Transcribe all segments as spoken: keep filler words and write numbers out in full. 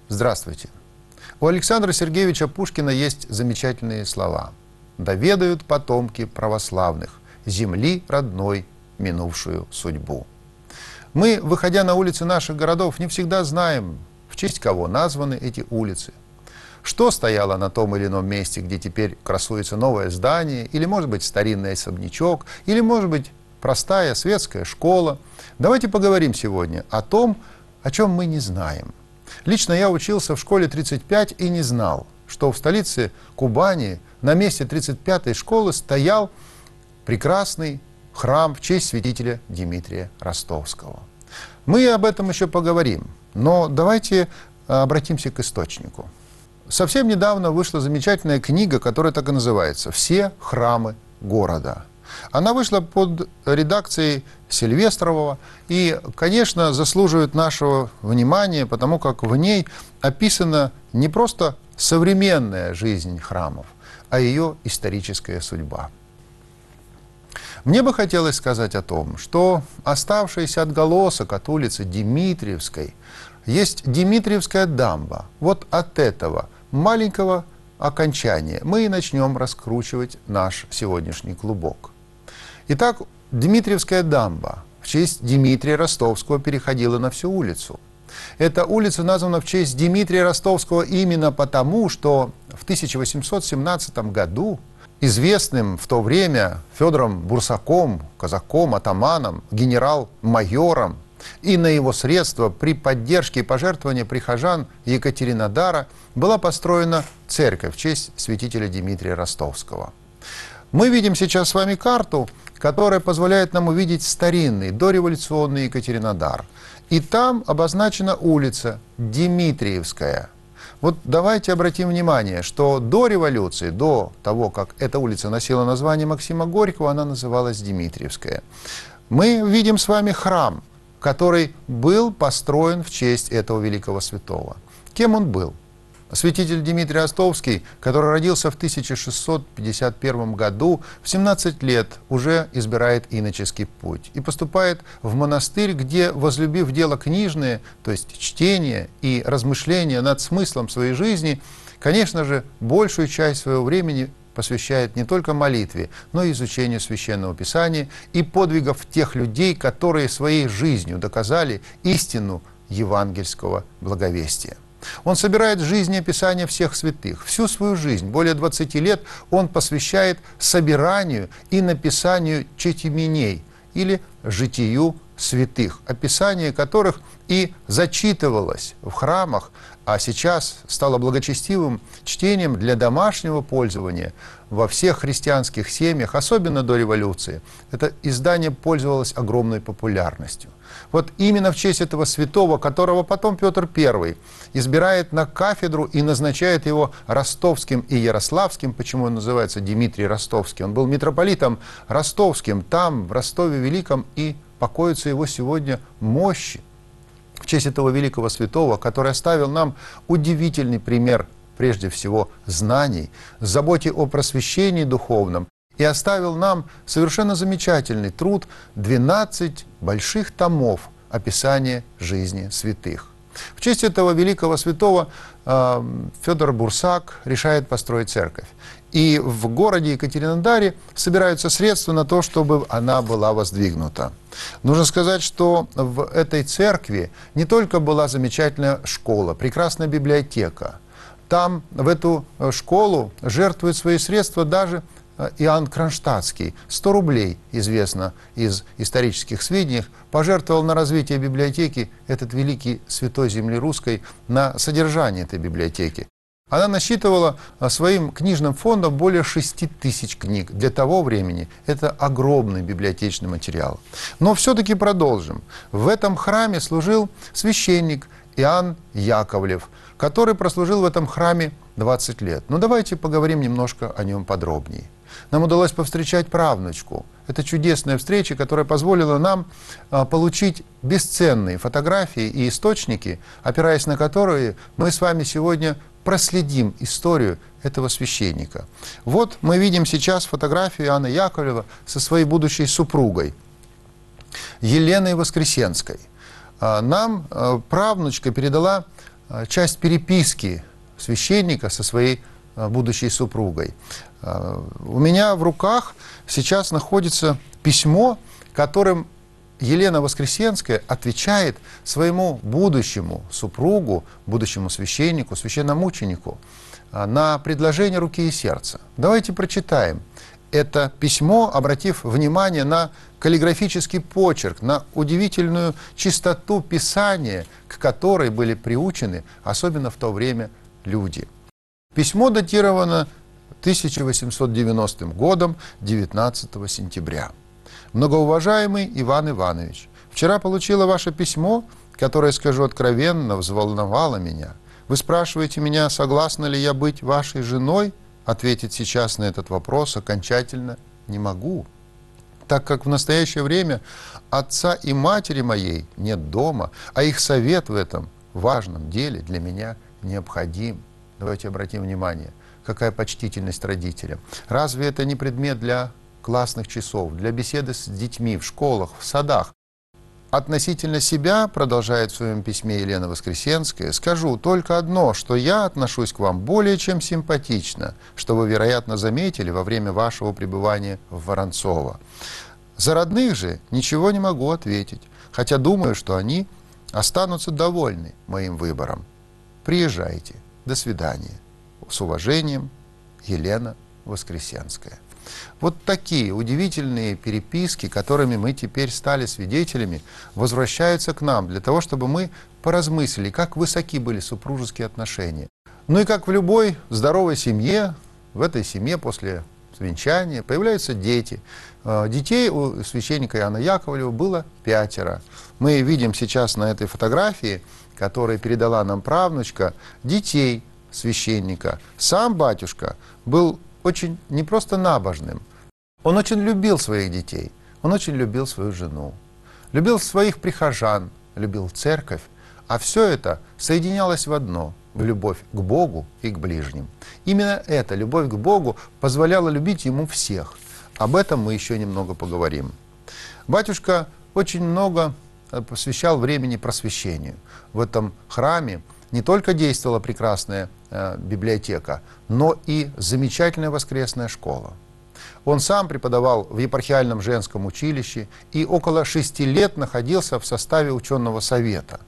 Здравствуйте. У Александра Сергеевича Пушкина есть замечательные слова. «Да ведают потомки православных земли родной минувшую судьбу». Мы, выходя на улицы наших городов, не всегда знаем, в честь кого названы эти улицы. Что стояло на том или ином месте, где теперь красуется новое здание, или, может быть, старинный особнячок, или, может быть, простая светская школа. Давайте поговорим сегодня о том, о чем мы не знаем. Лично я учился в школе тридцать пять и не знал, что в столице Кубани на месте тридцать пятой школы стоял прекрасный храм в честь святителя Дмитрия Ростовского. Мы об этом еще поговорим, но давайте обратимся к источнику. Совсем недавно вышла замечательная книга, которая так и называется «Все храмы города». Она вышла под редакцией Сильвестрового и, конечно, заслуживает нашего внимания, потому как в ней описана не просто современная жизнь храмов, а ее историческая судьба. Мне бы хотелось сказать о том, что оставшийся отголосок от улицы Дмитриевской есть Дмитриевская дамба. Вот от этого маленького окончания мы и начнем раскручивать наш сегодняшний клубок. Итак, Дмитриевская дамба в честь Дмитрия Ростовского переходила на всю улицу. Эта улица названа в честь Дмитрия Ростовского именно потому, что в тысяча восемьсот семнадцатом году известным в то время Федором Бурсаком, казаком, атаманом, генерал-майором, и на его средства при поддержке и пожертвовании прихожан Екатеринодара была построена церковь в честь святителя Дмитрия Ростовского. Мы видим сейчас с вами карту, которая позволяет нам увидеть старинный, дореволюционный Екатеринодар. И там обозначена улица Дмитриевская. Вот давайте обратим внимание, что до революции, до того, как эта улица носила название Максима Горького, она называлась Дмитриевская. Мы видим с вами храм, который был построен в честь этого великого святого. Кем он был? Святитель Дмитрий Ростовский, который родился в тысяча шестьсот пятьдесят первом году, в семнадцать лет уже избирает иноческий путь и поступает в монастырь, где, возлюбив дело книжное, то есть чтение и размышления над смыслом своей жизни, конечно же, большую часть своего времени посвящает не только молитве, но и изучению Священного Писания и подвигов тех людей, которые своей жизнью доказали истину евангельского благовестия. Он собирает жизнеописание всех святых. Всю свою жизнь, более двадцати лет, он посвящает собиранию и написанию четименей, или житию святых, описание которых и зачитывалось в храмах, а сейчас стало благочестивым чтением для домашнего пользования во всех христианских семьях, особенно до революции. Это издание пользовалось огромной популярностью. Вот именно в честь этого святого, которого потом Петр Первый избирает на кафедру и назначает его ростовским и ярославским. Почему он называется Дмитрий Ростовский? Он был митрополитом ростовским, там, в Ростове Великом, и покоятся его сегодня мощи. В честь этого великого святого, который оставил нам удивительный пример, прежде всего, знаний, заботе о просвещении духовном, и оставил нам совершенно замечательный труд двенадцать больших томов описания жизни святых. В честь этого великого святого э, Федор Бурсак решает построить церковь. И в городе Екатеринодаре собираются средства на то, чтобы она была воздвигнута. Нужно сказать, что в этой церкви не только была замечательная школа, прекрасная библиотека. Там, в эту школу, жертвует свои средства даже Иоанн Кронштадтский. сто рублей, известно из исторических сведений, пожертвовал на развитие библиотеки этот великий святой земли русской, на содержание этой библиотеки. Она насчитывала своим книжным фондом более шести тысяч книг. Для того времени это огромный библиотечный материал. Но все-таки продолжим. В этом храме служил священник Иоанн Яковлев, который прослужил в этом храме двадцать лет. Но давайте поговорим немножко о нем подробнее. Нам удалось повстречать правнучку. Это чудесная встреча, которая позволила нам а, получить бесценные фотографии и источники, опираясь на которые мы с вами сегодня проследим историю этого священника. Вот мы видим сейчас фотографию Иоанна Яковлева со своей будущей супругой Еленой Воскресенской. Нам правнучка передала часть переписки священника со своей будущей супругой. У меня в руках сейчас находится письмо, которым Елена Воскресенская отвечает своему будущему супругу, будущему священнику, священномученику на предложение руки и сердца. Давайте прочитаем это письмо, обратив внимание на каллиграфический почерк, на удивительную чистоту писания, к которой были приучены, особенно в то время, люди. Письмо датировано тысяча восемьсот девяностым годом, девятнадцатого сентября. Многоуважаемый Иван Иванович, вчера получила ваше письмо, которое, скажу откровенно, взволновало меня. Вы спрашиваете меня, согласна ли я быть вашей женой? Ответить сейчас на этот вопрос окончательно не могу, так как в настоящее время отца и матери моей нет дома, а их совет в этом важном деле для меня необходим. Давайте обратим внимание, какая почтительность родителям. Разве это не предмет для классных часов, для беседы с детьми в школах, в садах? Относительно себя, продолжает в своем письме Елена Воскресенская, скажу только одно, что я отношусь к вам более чем симпатично, что вы, вероятно, заметили во время вашего пребывания в Воронцово. За родных же ничего не могу ответить, хотя думаю, что они останутся довольны моим выбором. Приезжайте. До свидания. С уважением, Елена Воскресенская. Вот такие удивительные переписки, которыми мы теперь стали свидетелями, возвращаются к нам для того, чтобы мы поразмыслили, как высоки были супружеские отношения. Ну и как в любой здоровой семье, в этой семье после венчания появляются дети. Детей у священника Иоанна Яковлева было пятеро. Мы видим сейчас на этой фотографии, которую передала нам правнучка, детей священника. Сам батюшка был очень не просто набожным, он очень любил своих детей, он очень любил свою жену, любил своих прихожан, любил церковь, а все это соединялось в одно – в любовь к Богу и к ближним. Именно эта любовь к Богу позволяла любить ему всех. Об этом мы еще немного поговорим. Батюшка очень много посвящал времени просвещению. В этом храме не только действовала прекрасная э, библиотека, но и замечательная воскресная школа. Он сам преподавал в епархиальном женском училище и около шести лет находился в составе ученого совета.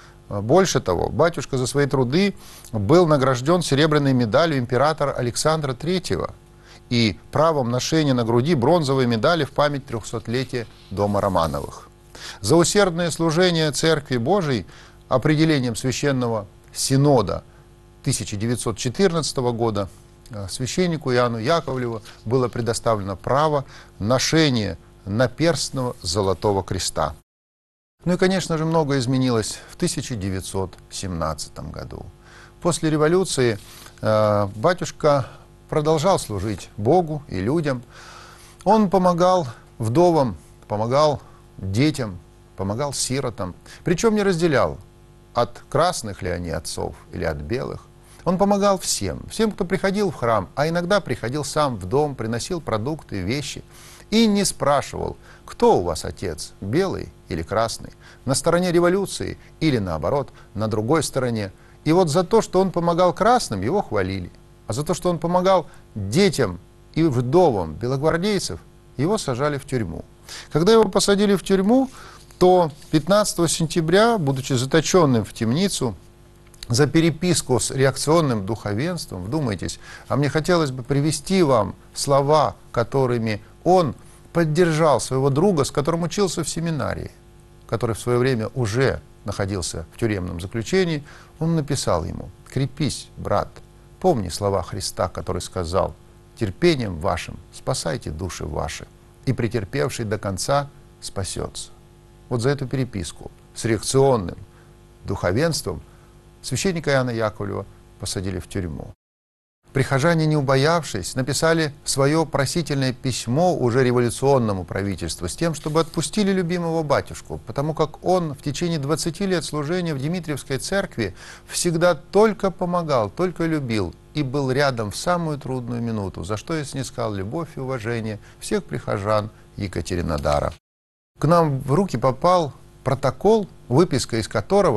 Больше того, батюшка за свои труды был награжден серебряной медалью императора Александра Третьего и правом ношения на груди бронзовой медали в память трехсотлетия дома Романовых. За усердное служение Церкви Божией определением Священного Синода тысяча девятьсот четырнадцатого года священнику Иоанну Яковлеву было предоставлено право ношения наперстного золотого креста. Ну и, конечно же, многое изменилось в тысяча девятьсот семнадцатом году. После революции э, батюшка продолжал служить Богу и людям. Он помогал вдовам, помогал детям, помогал сиротам, причем не разделял, от красных ли они отцов или от белых. Он помогал всем, всем, кто приходил в храм, а иногда приходил сам в дом, приносил продукты, вещи и не спрашивал, кто у вас отец, белый или красный, на стороне революции или наоборот, на другой стороне. И вот за то, что он помогал красным, его хвалили, а за то, что он помогал детям и вдовам белогвардейцев, его сажали в тюрьму. Когда его посадили в тюрьму, то пятнадцатого сентября, будучи заточенным в темницу за переписку с реакционным духовенством, вдумайтесь, а мне хотелось бы привести вам слова, которыми он поддержал своего друга, с которым учился в семинарии, который в свое время уже находился в тюремном заключении. Он написал ему: «Крепись, брат, помни слова Христа, который сказал: терпением вашим спасайте души ваши, и претерпевший до конца спасется». Вот за эту переписку с реакционным духовенством священника Иоанна Яковлева посадили в тюрьму. Прихожане, не убоявшись, написали свое просительное письмо уже революционному правительству с тем, чтобы отпустили любимого батюшку, потому как он в течение двадцати лет служения в Дмитриевской церкви всегда только помогал, только любил и был рядом в самую трудную минуту, за что и снискал любовь и уважение всех прихожан Екатеринодара. К нам в руки попал протокол, выписка из которого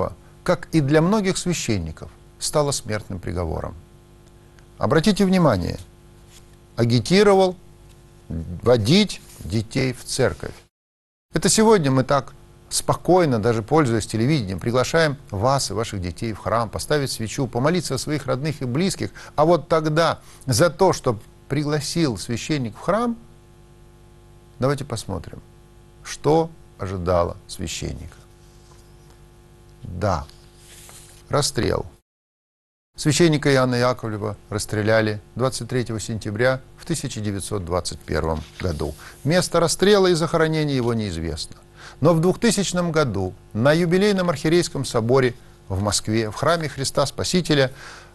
как и для многих священников, стало смертным приговором. Обратите внимание, агитировал водить детей в церковь. Это сегодня мы так спокойно, даже пользуясь телевидением, приглашаем вас и ваших детей в храм, поставить свечу, помолиться о своих родных и близких. А вот тогда за то, что пригласил священник в храм, давайте посмотрим, что ожидало священника. Да, расстрел. Священника Иоанна Яковлева расстреляли двадцать третьего сентября в тысяча девятьсот двадцать первом году. Место расстрела и захоронения его неизвестно. Но в двухтысячном году на юбилейном архиерейском соборе в Москве, в храме Христа Спасителя,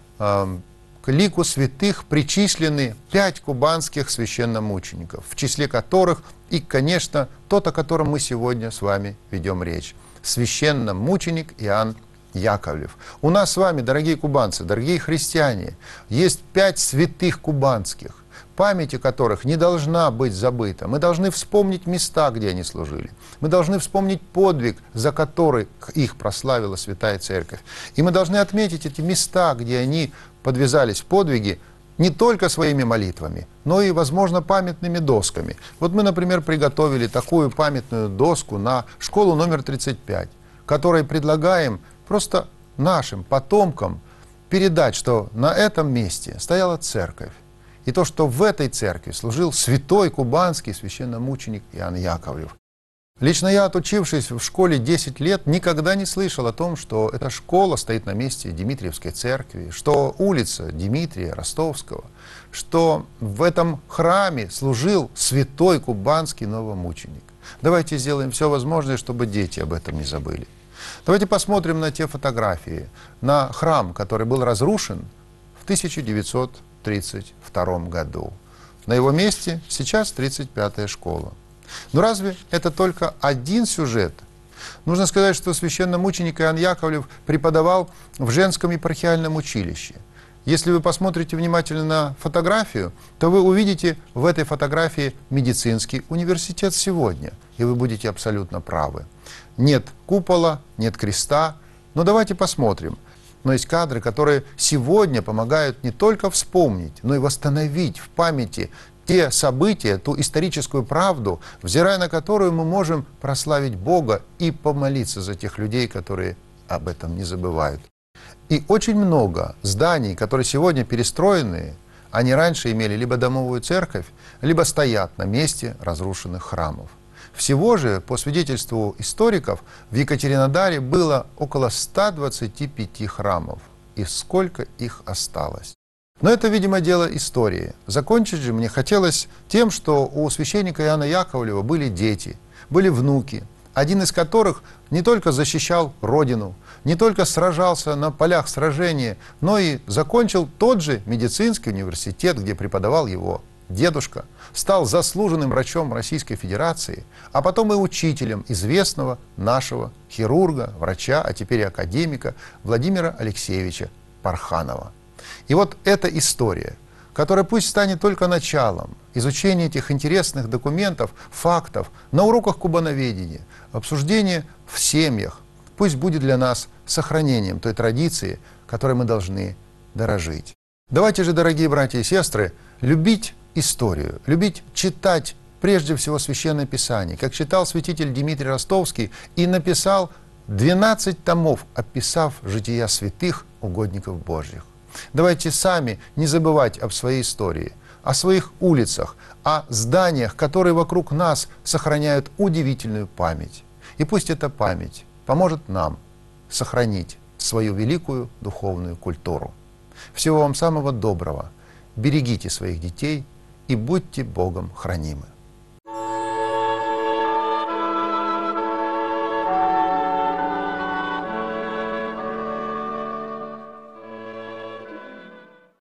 э, к лику святых причислены пять кубанских священномучеников, в числе которых и, конечно, тот, о котором мы сегодня с вами ведем речь. Священномученик Иоанн Яковлев. У нас с вами, дорогие кубанцы, дорогие христиане, есть пять святых кубанских, память о которых не должна быть забыта. Мы должны вспомнить места, где они служили. Мы должны вспомнить подвиг, за который их прославила Святая Церковь. И мы должны отметить эти места, где они подвязались в подвиге, не только своими молитвами, но и, возможно, памятными досками. Вот мы, например, приготовили такую памятную доску на школу номер тридцать пять, которой предлагаем просто нашим потомкам передать, что на этом месте стояла церковь. И то, что в этой церкви служил святой кубанский священномученик Иоанн Яковлев. Лично я, отучившись в школе десять лет, никогда не слышал о том, что эта школа стоит на месте Дмитриевской церкви, что улица Дмитрия Ростовского, что в этом храме служил святой кубанский новомученик. Давайте сделаем все возможное, чтобы дети об этом не забыли. Давайте посмотрим на те фотографии, на храм, который был разрушен в тысяча девятьсот тридцать втором году. На его месте сейчас тридцать пятая школа. Но разве это только один сюжет? Нужно сказать, что священномученик Иоанн Яковлев преподавал в женском епархиальном училище. Если вы посмотрите внимательно на фотографию, то вы увидите в этой фотографии медицинский университет сегодня, и вы будете абсолютно правы. Нет купола, нет креста, но давайте посмотрим. Но есть кадры, которые сегодня помогают не только вспомнить, но и восстановить в памяти те события, ту историческую правду, взирая на которую мы можем прославить Бога и помолиться за тех людей, которые об этом не забывают. И очень много зданий, которые сегодня перестроены, они раньше имели либо домовую церковь, либо стоят на месте разрушенных храмов. Всего же, по свидетельству историков, в Екатеринодаре было около ста двадцати пяти храмов. И сколько их осталось? Но это, видимо, дело истории. Закончить же мне хотелось тем, что у священника Иоанна Яковлева были дети, были внуки, один из которых не только защищал Родину, не только сражался на полях сражения, но и закончил тот же медицинский университет, где преподавал его дедушка, стал заслуженным врачом Российской Федерации, а потом и учителем известного нашего хирурга, врача, а теперь и академика Владимира Алексеевича Парханова. И вот эта история, которая пусть станет только началом изучения этих интересных документов, фактов на уроках кубановедения, обсуждения в семьях, пусть будет для нас сохранением той традиции, которой мы должны дорожить. Давайте же, дорогие братья и сестры, любить историю, любить читать прежде всего Священное Писание, как читал святитель Дмитрий Ростовский и написал двенадцать томов, описав жития святых угодников Божьих. Давайте сами не забывать об своей истории, о своих улицах, о зданиях, которые вокруг нас сохраняют удивительную память. И пусть эта память поможет нам сохранить свою великую духовную культуру. Всего вам самого доброго. Берегите своих детей и будьте Богом хранимы.